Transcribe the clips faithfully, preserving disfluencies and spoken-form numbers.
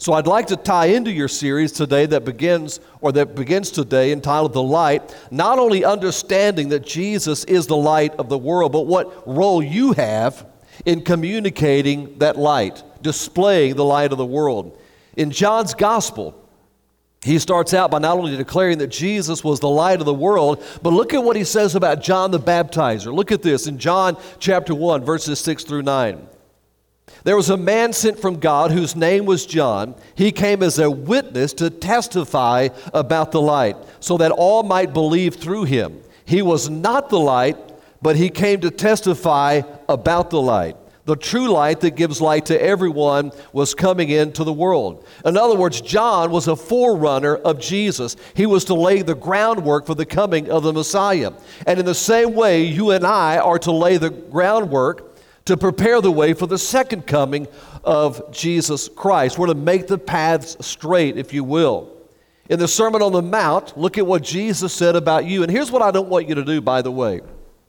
So I'd like to tie into your series today that begins, or that begins today, entitled The Light, not only understanding that Jesus is the light of the world, but what role you have in communicating that light, displaying the light of the world. In John's Gospel, he starts out by not only declaring that Jesus was the light of the world, but look at what he says about John the Baptizer. Look at this in John chapter one, verses six through nine. There was a man sent from God whose name was John. He came as a witness to testify about the light, so that all might believe through him. He was not the light, but he came to testify about the light. The true light that gives light to everyone was coming into the world. In other words, John was a forerunner of Jesus. He was to lay the groundwork for the coming of the Messiah. And in the same way, you and I are to lay the groundwork to prepare the way for the second coming of Jesus Christ. We're to make the paths straight, if you will. In the Sermon on the Mount, look at what Jesus said about you. And here's what I don't want you to do, by the way.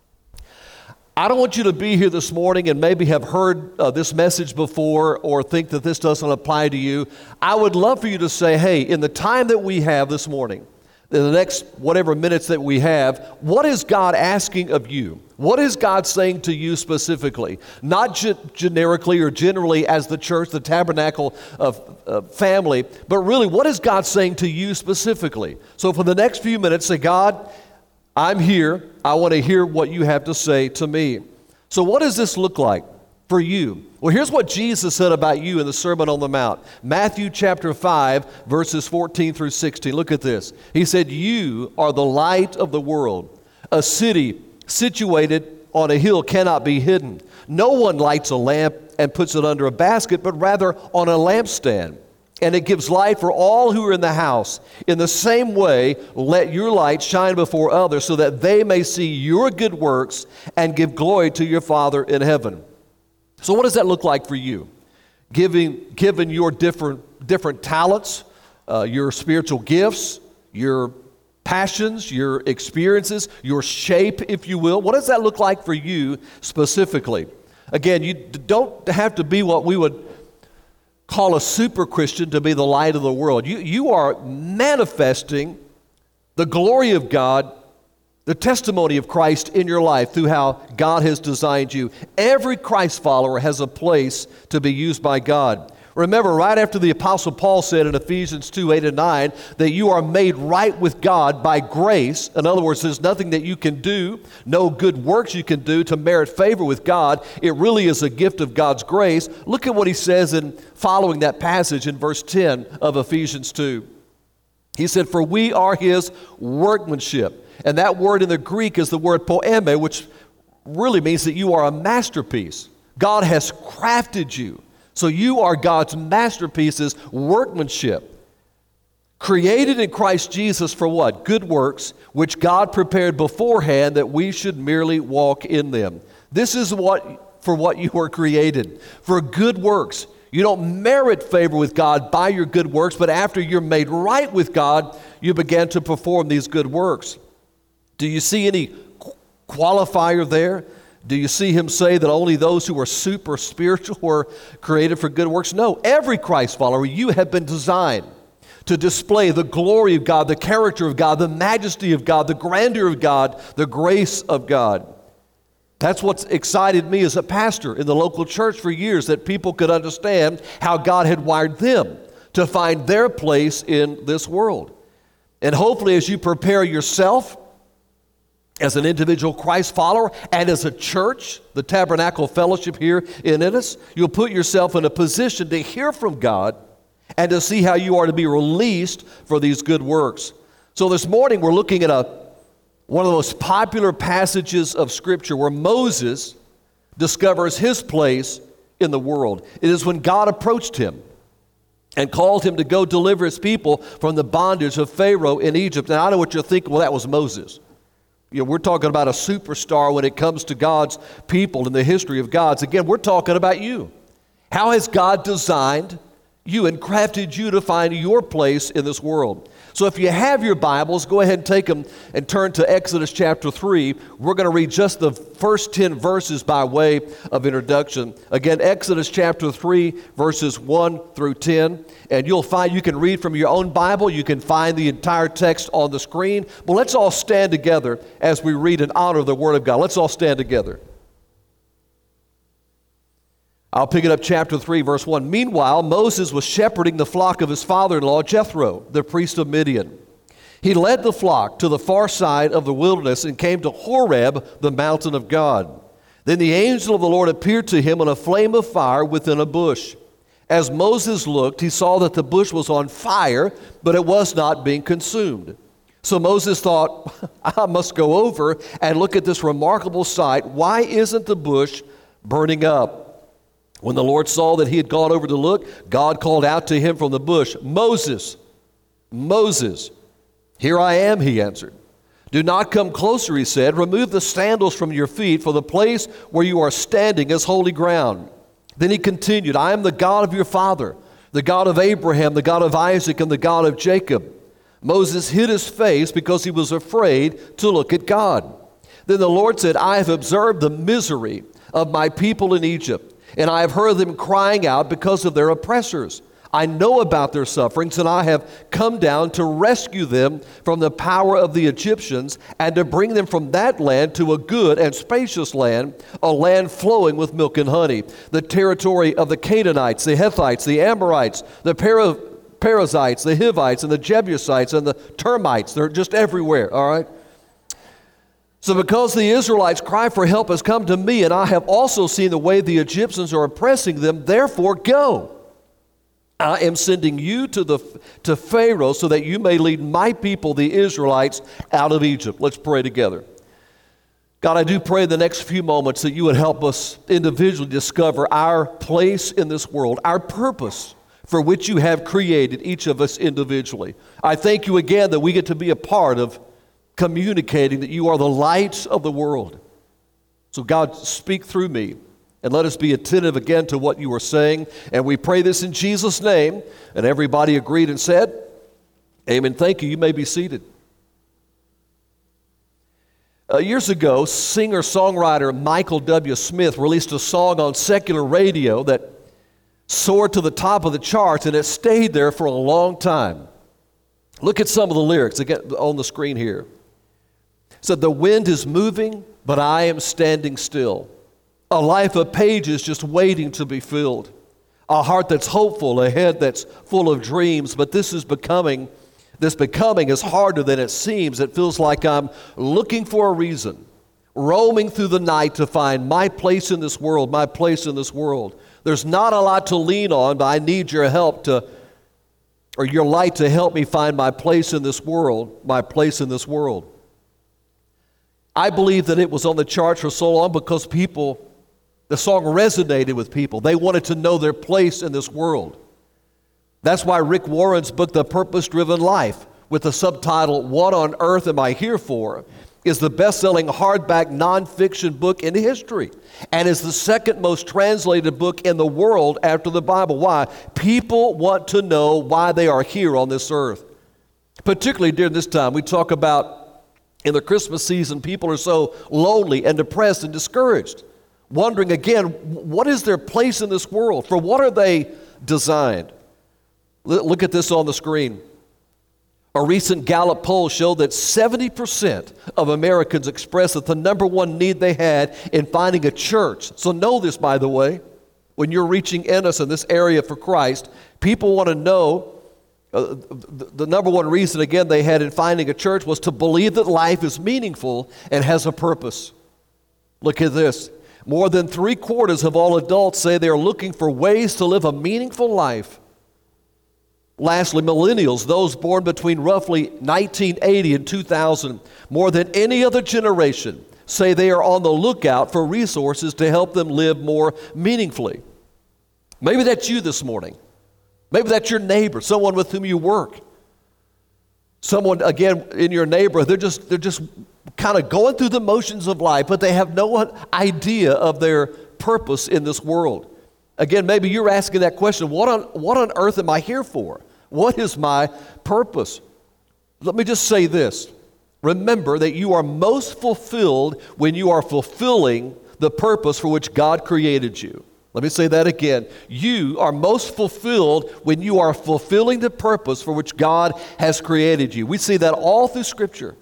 I don't want you to be here this morning and maybe have heard uh, this message before or think that this doesn't apply to you. I would love for you to say, hey, in the time that we have this morning, in the next whatever minutes that we have, what is God asking of you? What is God saying to you specifically? Not ge- generically or generally as the church, the tabernacle of uh, family, but really what is God saying to you specifically? So for the next few minutes, say, God, I'm here. I want to hear what you have to say to me. So what does this look like for you? Well, here's what Jesus said about you in the Sermon on the Mount. Matthew chapter five, verses fourteen through sixteen. Look at this. He said, you are the light of the world. A city situated on a hill cannot be hidden. No one lights a lamp and puts it under a basket, but rather on a lampstand. And it gives light for all who are in the house. In the same way, let your light shine before others so that they may see your good works and give glory to your Father in heaven. So what does that look like for you? Giving, given your different, different talents, uh, your spiritual gifts, your passions, your experiences, your shape, if you will. What does that look like for you specifically? Again, you don't have to be what we would call a super Christian to be the light of the world. You, you are manifesting the glory of God, the testimony of Christ in your life through how God has designed you. Every Christ follower has a place to be used by God. Remember, right after the Apostle Paul said in Ephesians two, eight and nine, that you are made right with God by grace. In other words, there's nothing that you can do, no good works you can do to merit favor with God. It really is a gift of God's grace. Look at what he says in following that passage in verse ten of Ephesians two. He said, for we are his workmanship. And that word in the Greek is the word poeme, which really means that you are a masterpiece. God has crafted you. So you are God's masterpieces, workmanship, created in Christ Jesus for what? Good works, which God prepared beforehand that we should merely walk in them. This is what for what you were created, for good works. You don't merit favor with God by your good works, but after you're made right with God, you began to perform these good works. Do you see any qualifier there? Do you see him say that only those who are super spiritual were created for good works? No, every Christ follower, you have been designed to display the glory of God, the character of God, the majesty of God, the grandeur of God, the grace of God. That's what's excited me as a pastor in the local church for years, that people could understand how God had wired them to find their place in this world. And hopefully as you prepare yourself as an individual Christ follower and as a church, the Tabernacle Fellowship here in Ennis, you'll put yourself in a position to hear from God and to see how you are to be released for these good works. So this morning we're looking at a one of the most popular passages of Scripture where Moses discovers his place in the world. It is when God approached him and called him to go deliver his people from the bondage of Pharaoh in Egypt. Now I know what you're thinking, well, that was Moses. You know, we're talking about a superstar when it comes to God's people in the history of God's. Again, we're talking about you. How has God designed you and crafted you to find your place in this world. So if you have your Bibles, go ahead and take them and turn to Exodus chapter three. We're going to read just the first ten verses by way of introduction. Again, Exodus chapter three, verses one through ten. And you'll find, you can read from your own Bible. You can find the entire text on the screen. But let's all stand together as we read and honor the Word of God. Let's all stand together. I'll pick it up chapter three, verse one. Meanwhile, Moses was shepherding the flock of his father-in-law, Jethro, the priest of Midian. He led the flock to the far side of the wilderness and came to Horeb, the mountain of God. Then the angel of the Lord appeared to him in a flame of fire within a bush. As Moses looked, he saw that the bush was on fire, but it was not being consumed. So Moses thought, I must go over and look at this remarkable sight. Why isn't the bush burning up? When the Lord saw that he had gone over to look, God called out to him from the bush, Moses, Moses. Here I am, he answered. Do not come closer, he said. Remove the sandals from your feet, for the place where you are standing is holy ground. Then he continued, I am the God of your father, the God of Abraham, the God of Isaac, and the God of Jacob. Moses hid his face because he was afraid to look at God. Then the Lord said, I have observed the misery of my people in Egypt, and I have heard them crying out because of their oppressors. I know about their sufferings, and I have come down to rescue them from the power of the Egyptians and to bring them from that land to a good and spacious land, a land flowing with milk and honey, the territory of the Canaanites, the Hittites, the Amorites, the Para- Perizzites, the Hivites, and the Jebusites, and the termites. They're just everywhere, all right? So because the Israelites' cry for help has come to me, and I have also seen the way the Egyptians are oppressing them, therefore go. I am sending you to the to Pharaoh so that you may lead my people, the Israelites, out of Egypt. Let's pray together. God, I do pray in the next few moments that you would help us individually discover our place in this world, our purpose for which you have created each of us individually. I thank you again that we get to be a part of communicating that you are the light of the world. So God, speak through me and let us be attentive again to what you are saying. And we pray this in Jesus' name. And everybody agreed and said, amen. Thank you. You may be seated. Uh, years ago, singer-songwriter Michael W. Smith released a song on secular radio that soared to the top of the charts, and it stayed there for a long time. Look at some of the lyrics again on the screen here. It said, the wind is moving, but I am standing still. A life of pages just waiting to be filled. A heart that's hopeful, a head that's full of dreams, but this is becoming, this becoming is harder than it seems. It feels like I'm looking for a reason, roaming through the night to find my place in this world, my place in this world. There's not a lot to lean on, but I need your help to, or your light to help me find my place in this world, my place in this world. I believe that it was on the charts for so long because people, the song resonated with people. They wanted to know their place in this world. That's why Rick Warren's book, The Purpose-Driven Life, with the subtitle, What on Earth Am I Here For?, is the best-selling hardback nonfiction book in history and is the second most translated book in the world after the Bible. Why? People want to know why they are here on this earth. Particularly during this time, we talk about in the Christmas season, people are so lonely and depressed and discouraged, wondering again, what is their place in this world? For what are they designed? Look at this on the screen. A recent Gallup poll showed that seventy percent of Americans expressed that the number one need they had in finding a church. So know this, by the way, when you're reaching in us in this area for Christ, people want to know uh, the, the number one reason, again, they had in finding a church was to believe that life is meaningful and has a purpose. Look at this. More than three quarters of all adults say they are looking for ways to live a meaningful life. Lastly, millennials, those born between roughly nineteen eighty and two thousand, more than any other generation, say they are on the lookout for resources to help them live more meaningfully. Maybe that's you this morning. Maybe that's your neighbor, someone with whom you work. Someone, again, in your neighborhood, they're just, they're just kind of going through the motions of life, but they have no idea of their purpose in this world. Again, maybe you're asking that question, what on, what on earth am I here for? What is my purpose? Let me just say this. Remember that you are most fulfilled when you are fulfilling the purpose for which God created you. Let me say that again. You are most fulfilled when you are fulfilling the purpose for which God has created you. We see that all through Scripture.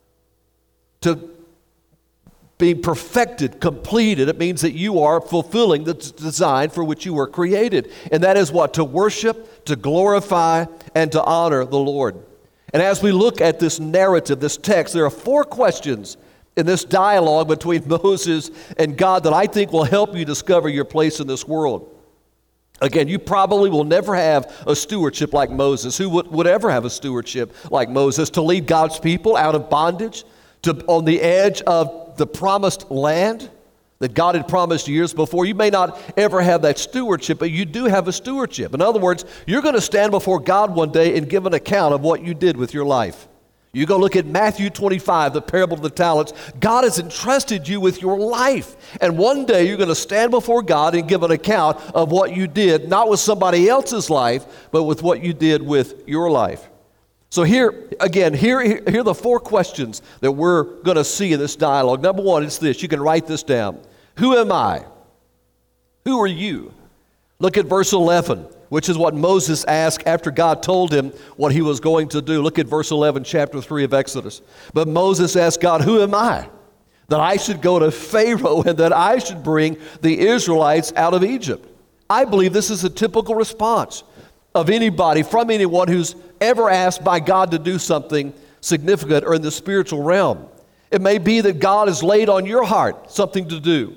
To be perfected, completed, it means that you are fulfilling the design for which you were created. And that is what? To worship, to glorify, and to honor the Lord. And as we look at this narrative, this text, there are four questions in this dialogue between Moses and God that I think will help you discover your place in this world. Again, you probably will never have a stewardship like Moses. Who would, would ever have a stewardship like Moses? To lead God's people out of bondage, to on the edge of the promised land that God had promised years before. You may not ever have that stewardship, but you do have a stewardship. In other words, you're going to stand before God one day and give an account of what you did with your life. You go look at Matthew twenty-five, the parable of the talents. God has entrusted you with your life. And one day you're going to stand before God and give an account of what you did, not with somebody else's life, but with what you did with your life. So here, again, here, here are the four questions that we're going to see in this dialogue. Number one, it's this. You can write this down. Who am I? Who are you? Look at verse eleven, which is what Moses asked after God told him what he was going to do. Look at verse eleven, chapter three of Exodus. But Moses asked God, who am I? That I should go to Pharaoh and that I should bring the Israelites out of Egypt. I believe this is a typical response of anybody, from anyone who's ever asked by God to do something significant or in the spiritual realm. It may be that God has laid on your heart something to do,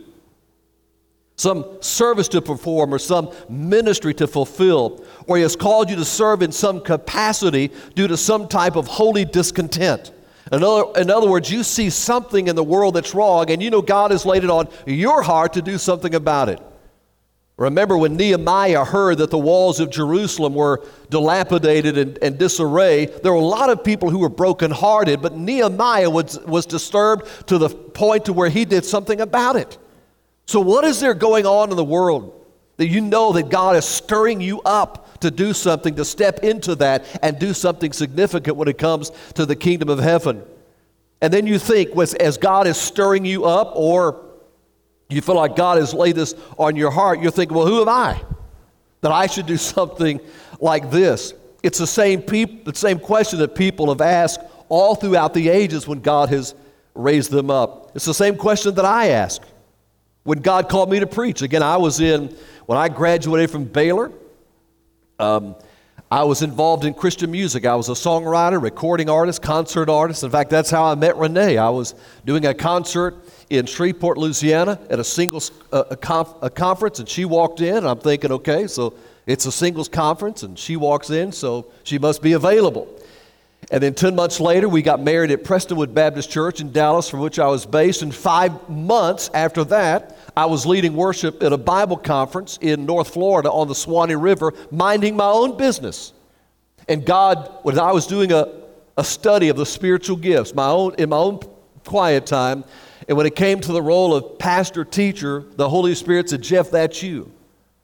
some service to perform or some ministry to fulfill, or He has called you to serve in some capacity due to some type of holy discontent. In other, in other words, you see something in the world that's wrong, and you know God has laid it on your heart to do something about it. Remember when Nehemiah heard that the walls of Jerusalem were dilapidated and, and disarray, there were a lot of people who were brokenhearted, but Nehemiah was, was disturbed to the point to where he did something about it. So what is there going on in the world that you know that God is stirring you up to do something, to step into that and do something significant when it comes to the kingdom of heaven? And then you think, as God is stirring you up, or you feel like God has laid this on your heart, you're thinking, well, who am I that I should do something like this? It's the same peop- the same question that people have asked all throughout the ages when God has raised them up. It's the same question that I ask when God called me to preach. Again, I was in, when I graduated from Baylor, um, I was involved in Christian music. I was a songwriter, recording artist, concert artist. In fact, that's how I met Renee. I was doing a concert in Shreveport, Louisiana, at a singles uh, a, conf- a conference, and she walked in, and I'm thinking, okay, so it's a singles conference, and she walks in, so she must be available. And then ten months later, we got married at Prestonwood Baptist Church in Dallas, from which I was based. And five months after that, I was leading worship at a Bible conference in North Florida on the Swanee River, minding my own business. And God, when I was doing a, a study of the spiritual gifts, my own in my own quiet time, and when it came to the role of pastor, teacher, the Holy Spirit said, Jeff, that's you.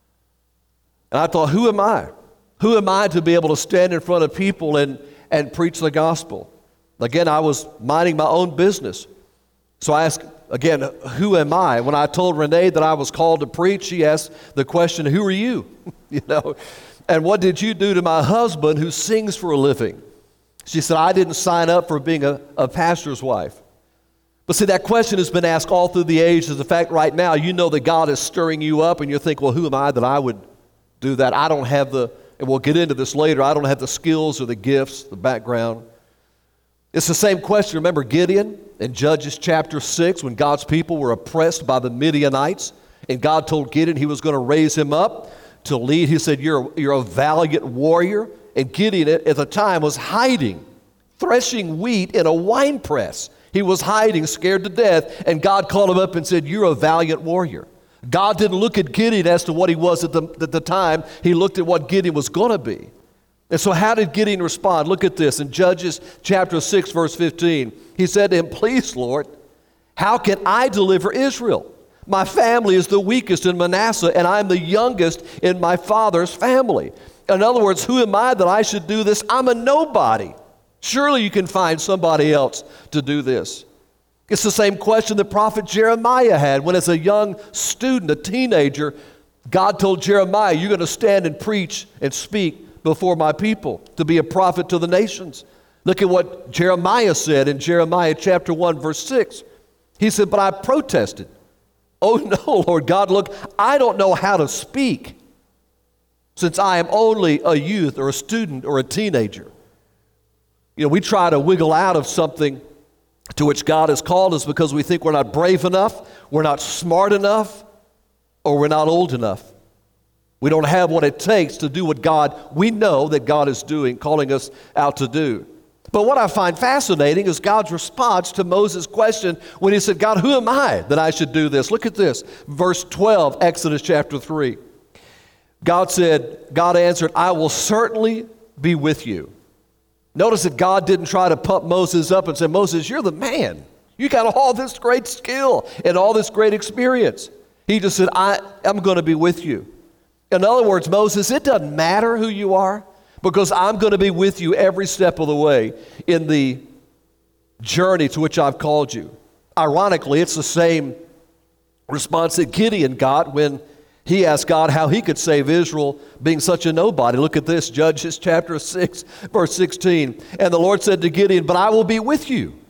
And I thought, who am I? Who am I to be able to stand in front of people and and preach the gospel? Again, I was minding my own business. So I asked, again, who am I? When I told Renee that I was called to preach, she asked the question, who are you? You know, and what did you do to my husband who sings for a living? She said, I didn't sign up for being a, a pastor's wife. But see, that question has been asked all through the ages. In fact, right now, you know that God is stirring you up, and you think, well, who am I that I would do that? I don't have the And we'll get into this later. I don't have the skills or the gifts, the background. It's the same question. Remember Gideon in Judges chapter six, when God's people were oppressed by the Midianites, and God told Gideon he was going to raise him up to lead. He said, you're, you're a valiant warrior. And Gideon at the time was hiding, threshing wheat in a wine press. He was hiding, scared to death, and God called him up and said, you're a valiant warrior. God didn't look at Gideon as to what he was at the, at the time. He looked at what Gideon was going to be. And so how did Gideon respond? Look at this in Judges chapter six, verse fifteen. He said to him, please, Lord, how can I deliver Israel? My family is the weakest in Manasseh, and I'm the youngest in my father's family. In other words, who am I that I should do this? I'm a nobody. Surely you can find somebody else to do this. It's the same question the prophet Jeremiah had when, as a young student, a teenager, God told Jeremiah, you're going to stand and preach and speak before my people to be a prophet to the nations. Look at what Jeremiah said in Jeremiah chapter one, verse six. He said, but I protested. Oh no, Lord God, look, I don't know how to speak since I am only a youth or a student or a teenager. You know, we try to wiggle out of something to which God has called us because we think we're not brave enough, we're not smart enough, or we're not old enough. We don't have what it takes to do what God, we know that God is doing, calling us out to do. But what I find fascinating is God's response to Moses' question when he said, God, who am I that I should do this? Look at this, verse twelve, Exodus chapter three. God said, God answered, I will certainly be with you. Notice that God didn't try to pump Moses up and say, Moses, you're the man. You got all this great skill and all this great experience. He just said, I am going to be with you. In other words, Moses, it doesn't matter who you are because I'm going to be with you every step of the way in the journey to which I've called you. Ironically, it's the same response that Gideon got when he asked God how he could save Israel being such a nobody. Look at this, Judges chapter six, verse sixteen. And the Lord said to Gideon, but I will be with you,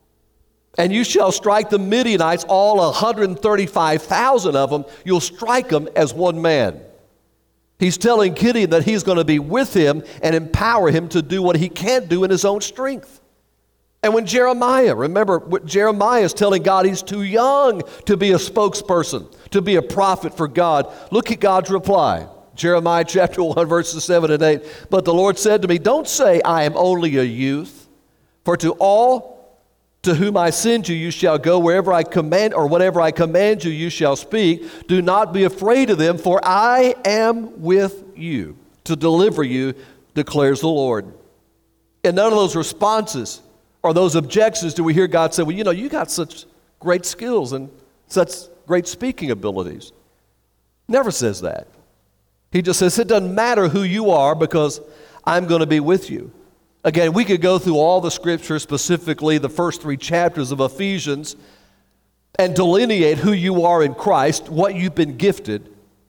and you shall strike the Midianites, all one hundred thirty-five thousand of them. You'll strike them as one man. He's telling Gideon that he's going to be with him and empower him to do what he can't do in his own strength. And when Jeremiah, remember, what Jeremiah is telling God he's too young to be a spokesperson, to be a prophet for God. Look at God's reply. Jeremiah chapter one, verses seven and eight. But the Lord said to me, don't say I am only a youth, for to all to whom I send you, you shall go. Wherever I command, or whatever I command you, you shall speak. Do not be afraid of them, for I am with you to deliver you, declares the Lord. And none of those responses or those objections do we hear God say, well, you know, you got such great skills and such great speaking abilities. Never says that. He just says, it doesn't matter who you are because I'm going to be with you. Again, we could go through all the scriptures, specifically the first three chapters of Ephesians, and delineate who you are in Christ, what you've been gifted.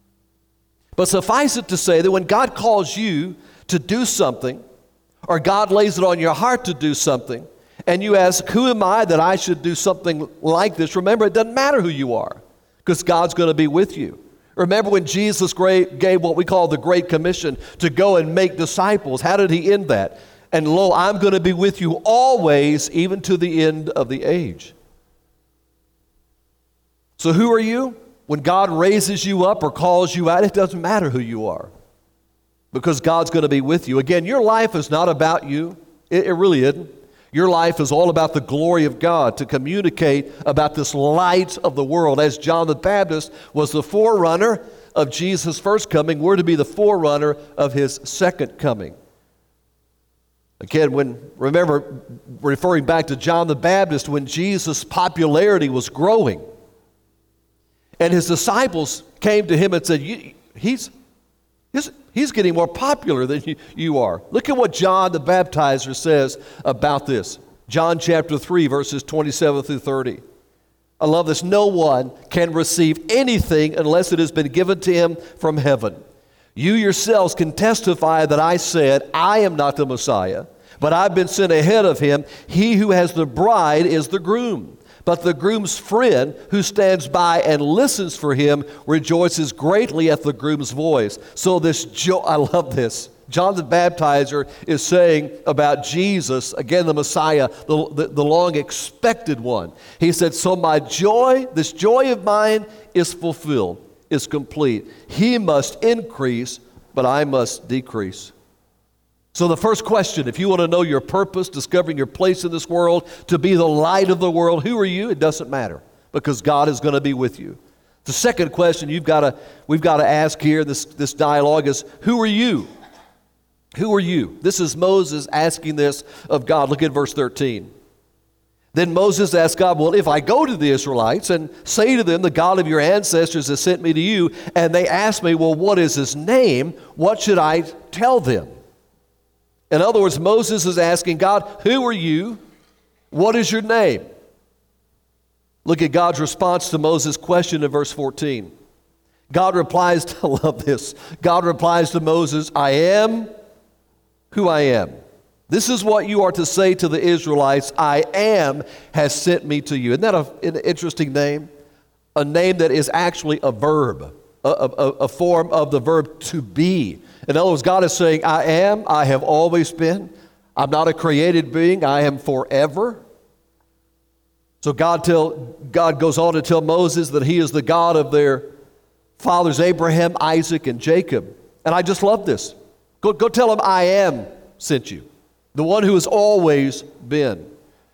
But suffice it to say that when God calls you to do something, or God lays it on your heart to do something, and you ask, who am I that I should do something like this? Remember, it doesn't matter who you are, because God's going to be with you. Remember when Jesus gave what we call the Great Commission to go and make disciples. How did he end that? And lo, I'm going to be with you always, even to the end of the age. So who are you? When God raises you up or calls you out, it doesn't matter who you are, because God's going to be with you. Again, your life is not about you. It, it really isn't. Your life is all about the glory of God, to communicate about this light of the world. As John the Baptist was the forerunner of Jesus' first coming, we're to be the forerunner of his second coming. Again, when, remember, referring back to John the Baptist, when Jesus' popularity was growing, and his disciples came to him and said, he's, he's, he's getting more popular than you, you are. Look at what John the Baptizer says about this. John chapter three, verses twenty-seven through thirty. I love this. No one can receive anything unless it has been given to him from heaven. You yourselves can testify that I said, I am not the Messiah, but I've been sent ahead of him. He who has the bride is the groom. But the groom's friend who stands by and listens for him rejoices greatly at the groom's voice. So this joy, I love this. John the Baptizer is saying about Jesus, again the Messiah, the, the, the long expected one. He said, so my joy, this joy of mine is fulfilled, is complete. He must increase, but I must decrease. So the first question, if you want to know your purpose, discovering your place in this world, to be the light of the world, who are you? It doesn't matter, because God is going to be with you. The second question you've got to, we've got to ask here, this, this dialogue is, who are you? Who are you? This is Moses asking this of God. Look at verse thirteen. Then Moses asked God, well, if I go to the Israelites and say to them, the God of your ancestors has sent me to you, and they ask me, well, what is his name? What should I tell them? In other words, Moses is asking God, who are you? What is your name? Look at God's response to Moses' question in verse fourteen. God replies, to, I love this. God replies to Moses, I am who I am. This is what you are to say to the Israelites, I am has sent me to you. Isn't that a, an interesting name? A name that is actually a verb, a, a, a form of the verb to be. In other words, God is saying, I am, I have always been. I'm not a created being, I am forever. So God, tell, God goes on to tell Moses that he is the God of their fathers Abraham, Isaac, and Jacob. And I just love this. Go, go tell him I am sent you. The one who has always been.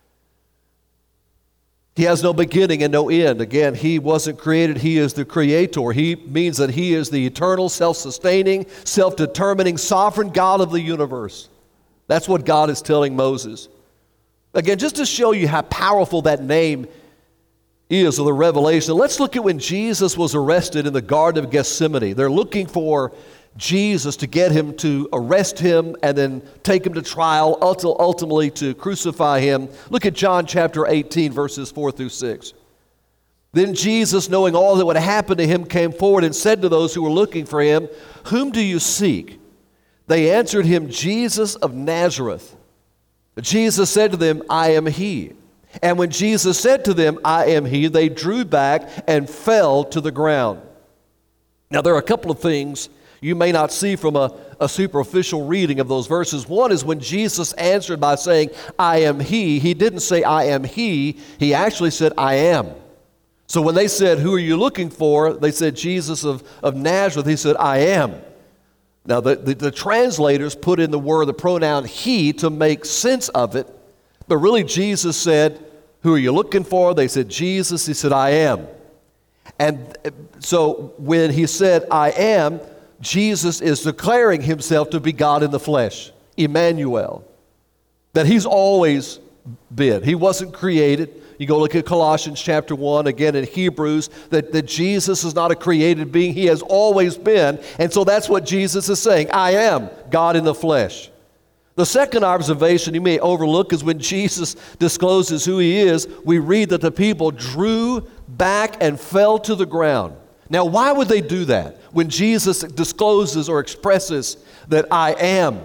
He has no beginning and no end. Again, he wasn't created. He is the creator. He means that he is the eternal, self-sustaining, self-determining, sovereign God of the universe. That's what God is telling Moses. Again, just to show you how powerful that name is, of the revelation, let's look at when Jesus was arrested in the Garden of Gethsemane. They're looking for Jesus to get him to arrest him and then take him to trial, ultimately to crucify him. Look at John chapter eighteen, verses four through six. Then Jesus, knowing all that would happen to him, came forward and said to those who were looking for him, whom do you seek? They answered him, Jesus of Nazareth. But Jesus said to them, I am he. And when Jesus said to them, I am he, they drew back and fell to the ground. Now there are a couple of things you may not see from a, a superficial reading of those verses. One is when Jesus answered by saying, I am he, he didn't say, I am he, he actually said, I am. So when they said, who are you looking for? They said, Jesus of, of Nazareth. He said, I am. Now the, the, the translators put in the word, the pronoun he, to make sense of it. But really Jesus said, who are you looking for? They said, Jesus. He said, I am. And so when he said, I am, Jesus is declaring himself to be God in the flesh, Emmanuel, that he's always been. He wasn't created. You go look at Colossians chapter one, again in Hebrews, that, that Jesus is not a created being. He has always been. And so that's what Jesus is saying. I am God in the flesh. The second observation you may overlook is when Jesus discloses who he is, we read that the people drew back and fell to the ground. Now, why would they do that when Jesus discloses or expresses that I am?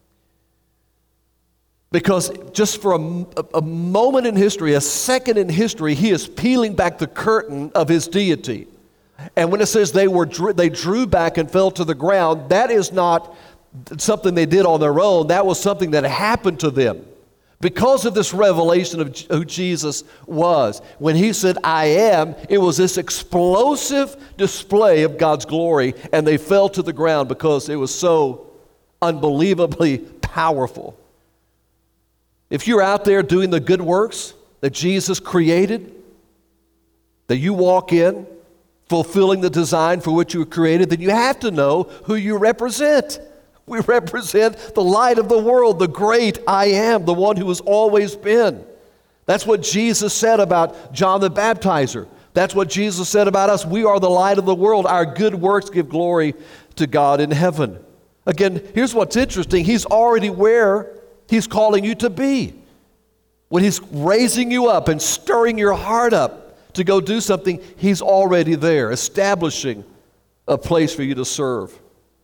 Because just for a, a moment in history, a second in history, he is peeling back the curtain of his deity. And when it says they were they drew back and fell to the ground, that is not something they did on their own. That was something that happened to them. Because of this revelation of who Jesus was, when he said, I am, it was this explosive display of God's glory, and they fell to the ground because it was so unbelievably powerful. If you're out there doing the good works that Jesus created, that you walk in, fulfilling the design for which you were created, then you have to know who you represent. We represent the light of the world, the great I am, the one who has always been. That's what Jesus said about John the Baptizer. That's what Jesus said about us. We are the light of the world. Our good works give glory to God in heaven. Again, here's what's interesting. He's already where he's calling you to be. When he's raising you up and stirring your heart up to go do something, he's already there, establishing a place for you to serve.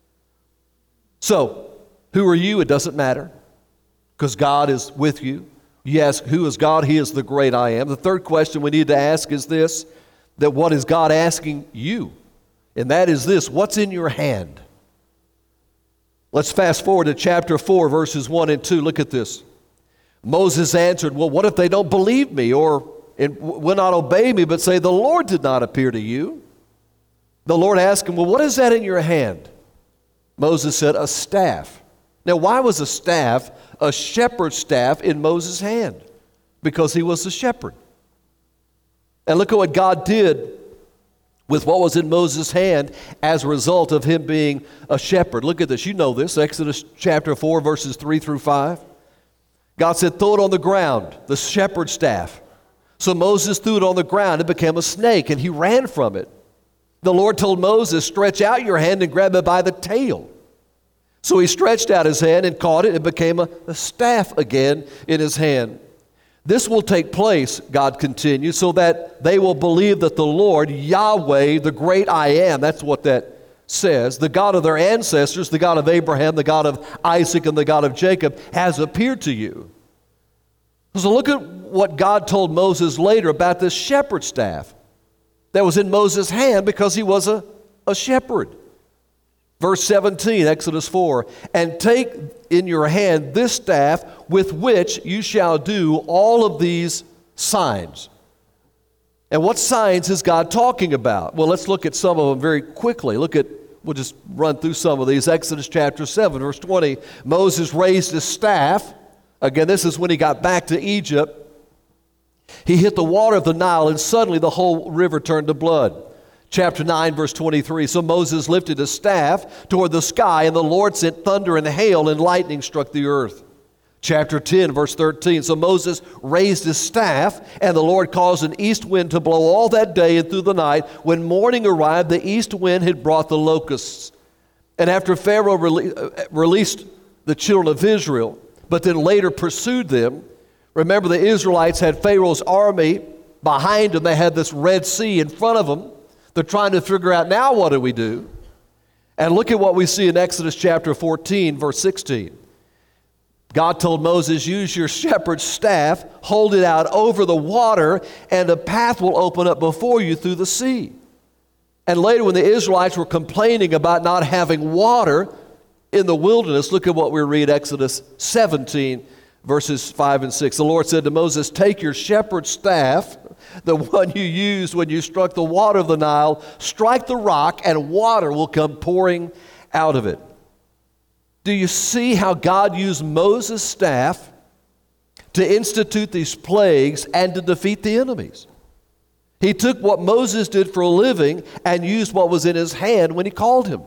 So, who are you? It doesn't matter, because God is with you. You ask, who is God? He is the great I am. The third question we need to ask is this, that what is God asking you? And that is this, what's in your hand? Let's fast forward to chapter four, verses one and two. Look at this. Moses answered, well, what if they don't believe me or will not obey me, but say, the Lord did not appear to you? The Lord asked him, well, what is that in your hand? Moses said, a staff. Now, why was a staff a shepherd's staff in Moses' hand? Because he was a shepherd. And look at what God did with what was in Moses' hand as a result of him being a shepherd. Look at this. You know this. Exodus chapter four, verses three through five. God said, throw it on the ground, the shepherd's staff. So Moses threw it on the ground. It became a snake, and he ran from it. The Lord told Moses, stretch out your hand and grab it by the tail. So he stretched out his hand and caught it. It became a, a staff again in his hand. This will take place, God continued, so that they will believe that the Lord, Yahweh, the great I am, that's what that says, the God of their ancestors, the God of Abraham, the God of Isaac, and the God of Jacob, has appeared to you. So look at what God told Moses later about this shepherd's staff that was in Moses' hand because he was a, a shepherd. Verse seventeen, Exodus four, and take in your hand this staff with which you shall do all of these signs. And what signs is God talking about? Well, let's look at some of them very quickly. Look at, we'll just run through some of these. Exodus chapter seven, verse twenty, Moses raised his staff. Again, this is when he got back to Egypt. He hit the water of the Nile, and suddenly the whole river turned to blood. Chapter nine, verse twenty-three, so Moses lifted his staff toward the sky, and the Lord sent thunder and hail, and lightning struck the earth. Chapter ten, verse thirteen, so Moses raised his staff, and the Lord caused an east wind to blow all that day and through the night. When morning arrived, the east wind had brought the locusts. And after Pharaoh rele- released the children of Israel, but then later pursued them, remember the Israelites had Pharaoh's army behind them. They had this Red Sea in front of them. They're trying to figure out, now what do we do? And look at what we see in Exodus chapter fourteen, verse sixteen. God told Moses, use your shepherd's staff, hold it out over the water, and a path will open up before you through the sea. And later when the Israelites were complaining about not having water in the wilderness, look at what we read, Exodus seventeen, verses five and six. The Lord said to Moses, take your shepherd's staff, the one you used when you struck the water of the Nile, strike the rock, and water will come pouring out of it. Do you see how God used Moses' staff to institute these plagues and to defeat the enemies? He took what Moses did for a living and used what was in his hand when he called him.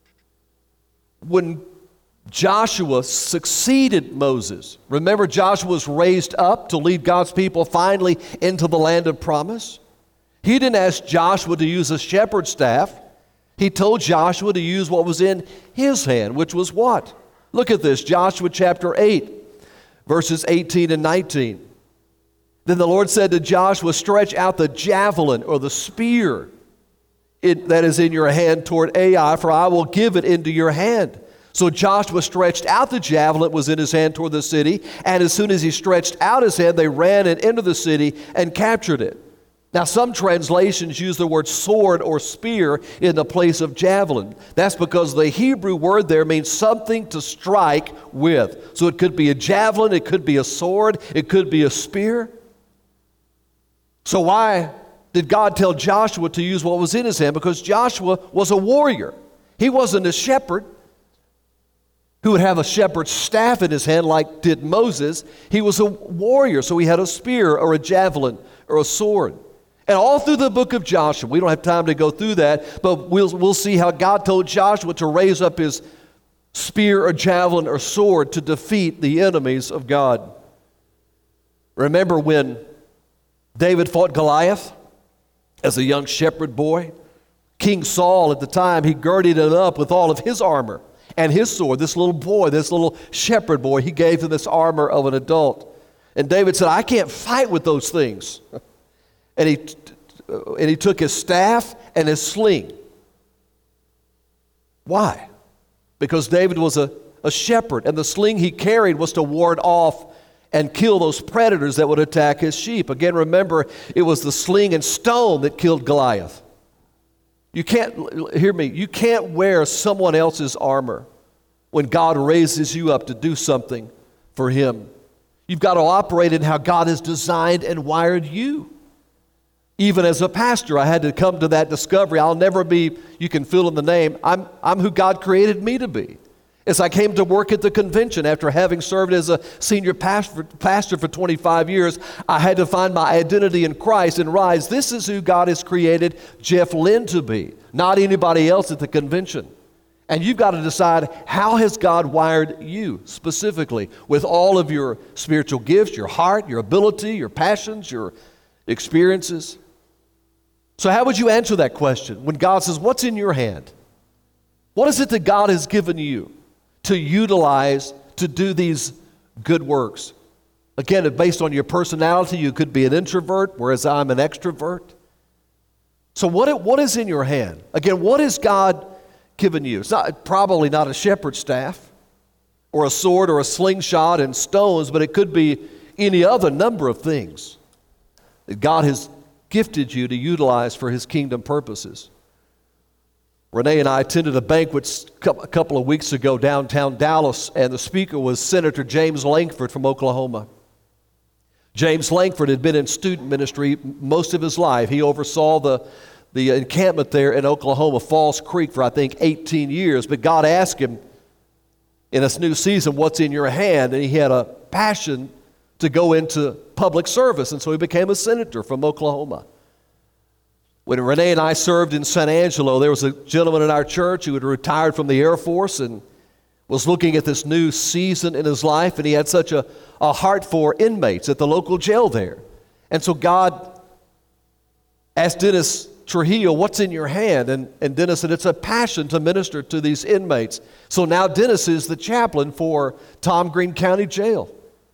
When Joshua succeeded Moses, remember Joshua was raised up to lead God's people finally into the land of promise. He didn't ask Joshua to use a shepherd's staff. He told Joshua to use what was in his hand, which was what? Look at this, Joshua chapter eight, verses eighteen and nineteen. Then the Lord said to Joshua, stretch out the javelin or the spear it, that is in your hand toward Ai, for I will give it into your hand. So Joshua stretched out the javelin that was in his hand toward the city, and as soon as he stretched out his hand, they ran and entered the city and captured it. Now, some translations use the word sword or spear in the place of javelin. That's because the Hebrew word there means something to strike with. So it could be a javelin, it could be a sword, it could be a spear. So why did God tell Joshua to use what was in his hand? Because Joshua was a warrior. He wasn't a shepherd who would have a shepherd's staff in his hand like did Moses. He was a warrior, so he had a spear or a javelin or a sword. And all through the book of Joshua, we don't have time to go through that, but we'll, we'll see how God told Joshua to raise up his spear or javelin or sword to defeat the enemies of God. Remember when David fought Goliath as a young shepherd boy? King Saul at the time, he girded it up with all of his armor and his sword. This little boy, this little shepherd boy, he gave him this armor of an adult. And David said, I can't fight with those things. And he, and he took his staff and his sling. Why? Because David was a, a shepherd, and the sling he carried was to ward off and kill those predators that would attack his sheep. Again, remember, it was the sling and stone that killed Goliath. You can't, hear me, you can't wear someone else's armor when God raises you up to do something for him. You've got to operate in how God has designed and wired you. Even as a pastor, I had to come to that discovery. I'll never be, you can fill in the name, I'm, I'm who God created me to be. As I came to work at the convention after having served as a senior pastor, pastor for twenty-five years, I had to find my identity in Christ and realize this is who God has created Jeff Lynn to be, not anybody else at the convention. And you've got to decide, how has God wired you specifically with all of your spiritual gifts, your heart, your ability, your passions, your experiences? So how would you answer that question when God says, what's in your hand? What is it that God has given you to utilize to do these good works? Again, based on your personality, you could be an introvert, whereas I'm an extrovert. So what, what is in your hand? Again, what has God given you? It's not, probably not a shepherd's staff or a sword or a slingshot and stones, but it could be any other number of things that God has gifted you to utilize for His kingdom purposes. Renee and I attended a banquet a couple of weeks ago downtown Dallas, and the speaker was Senator James Lankford from Oklahoma. James Lankford had been in student ministry most of his life. He oversaw the, the encampment there in Oklahoma, Falls Creek, for I think eighteen years. But God asked him in this new season, what's in your hand? And he had a passion to go into public service, and so he became a senator from Oklahoma. When Renee and I served in San Angelo, there was a gentleman in our church who had retired from the Air Force and was looking at this new season in his life, and he had such a, a heart for inmates at the local jail there. And so God asked Dennis Trujillo, what's in your hand? And, and Dennis said, it's a passion to minister to these inmates. So now Dennis is the chaplain for Tom Green County Jail.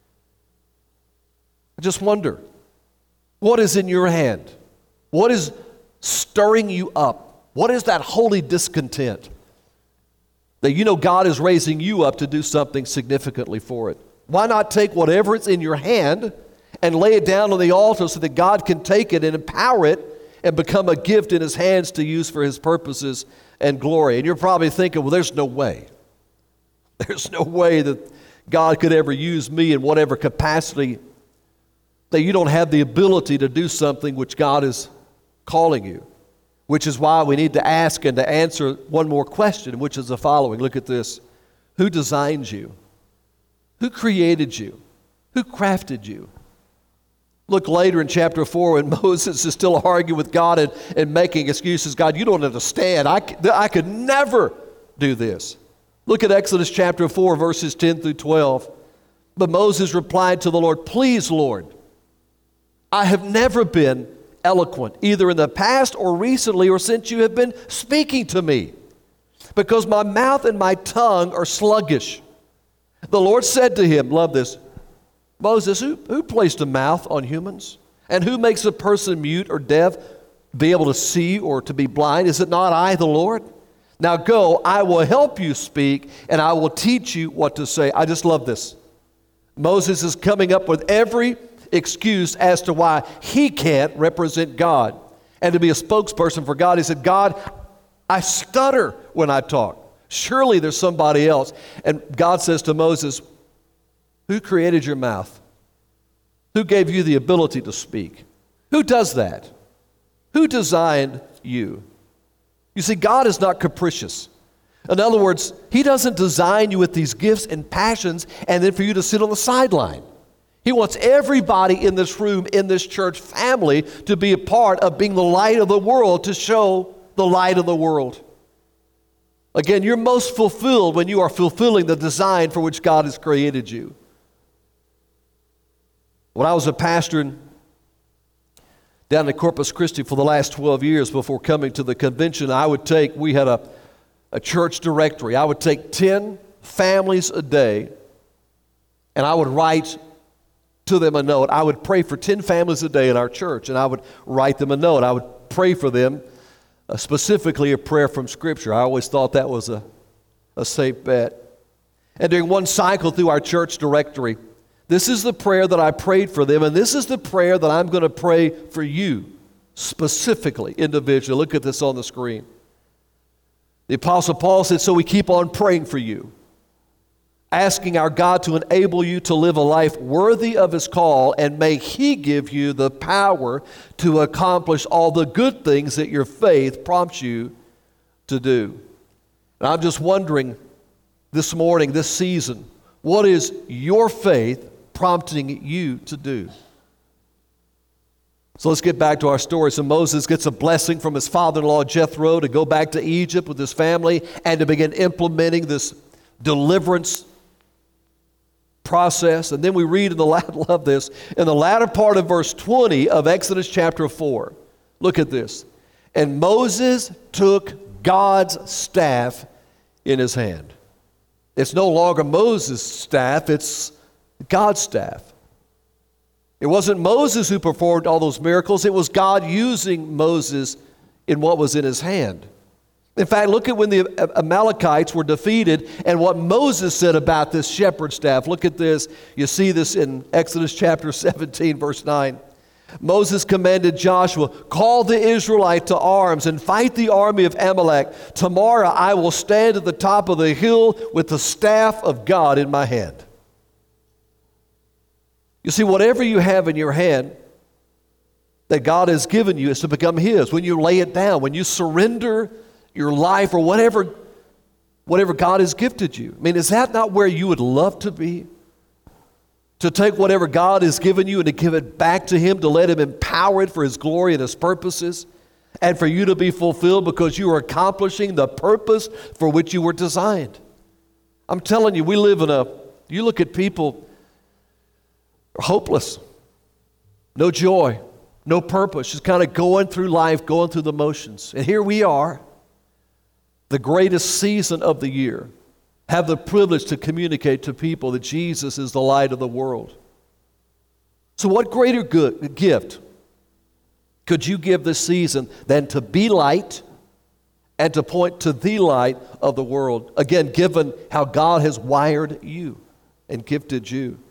I just wonder, what is in your hand? What is stirring you up? What is that holy discontent that you know God is raising you up to do something significantly for it? Why not take whatever is in your hand and lay it down on the altar so that God can take it and empower it and become a gift in His hands to use for His purposes and glory? And you're probably thinking, well, there's no way. There's no way that God could ever use me in whatever capacity, that you don't have the ability to do something which God is calling you. Which is why we need to ask and to answer one more question, which is the following. Look at this. Who designed you? Who created you? Who crafted you? Look later in chapter four when Moses is still arguing with God and, and making excuses. God, you don't understand. I, I could never do this. Look at Exodus chapter four, verses ten through twelve. But Moses replied to the Lord, please, Lord, I have never been eloquent, either in the past or recently or since you have been speaking to me, because my mouth and my tongue are sluggish. The Lord said to him, love this, Moses, who, who placed a mouth on humans? And who makes a person mute or deaf, be able to see or to be blind? Is it not I, the Lord? Now go, I will help you speak, and I will teach you what to say. I just love this. Moses is coming up with every excuse as to why he can't represent God and to be a spokesperson for God. He said, God, I stutter when I talk. Surely there's somebody else. And God says to Moses, who created your mouth? Who gave you the ability to speak? Who does that? Who designed you? You see, God is not capricious. In other words, He doesn't design you with these gifts and passions and then for you to sit on the sideline. He wants everybody in this room, in this church family, to be a part of being the light of the world, to show the light of the world. Again, you're most fulfilled when you are fulfilling the design for which God has created you. When I was a pastor in, down in Corpus Christi for the last twelve years before coming to the convention, I would take, we had a, a church directory. I would take ten families a day, and I would write to them a note. I would pray for ten families a day in our church, and I would write them a note. I would pray for them, uh, specifically a prayer from Scripture. I always thought that was a, a safe bet. And during one cycle through our church directory, this is the prayer that I prayed for them, and this is the prayer that I'm going to pray for you, specifically, individually. Look at this on the screen. The Apostle Paul said, so we keep on praying for you, asking our God to enable you to live a life worthy of His call, and may He give you the power to accomplish all the good things that your faith prompts you to do. And I'm just wondering this morning, this season, what is your faith prompting you to do? So let's get back to our story. So Moses gets a blessing from his father-in-law Jethro to go back to Egypt with his family and to begin implementing this deliverance process. And then we read in the latter, love this, in the latter part of verse twenty of Exodus chapter four. Look at this. And Moses took God's staff in his hand. It's no longer Moses' staff, it's God's staff. It wasn't Moses who performed all those miracles, it was God using Moses in what was in his hand. In fact, look at when the Amalekites were defeated and what Moses said about this shepherd staff. Look at this. You see this in Exodus chapter seventeen, verse nine. Moses commanded Joshua, call the Israelite to arms and fight the army of Amalek. Tomorrow I will stand at the top of the hill with the staff of God in my hand. You see, whatever you have in your hand that God has given you is to become His. When you lay it down, when you surrender your life or whatever, whatever God has gifted you. I mean, is that not where you would love to be? To take whatever God has given you and to give it back to Him, to let Him empower it for His glory and His purposes, and for you to be fulfilled because you are accomplishing the purpose for which you were designed. I'm telling you, we live in a, you look at people, hopeless, no joy, no purpose, just kind of going through life, going through the motions. And here we are, the greatest season of the year, have the privilege to communicate to people that Jesus is the light of the world. So what greater good, gift could you give this season than to be light and to point to the light of the world? Again, given how God has wired you and gifted you.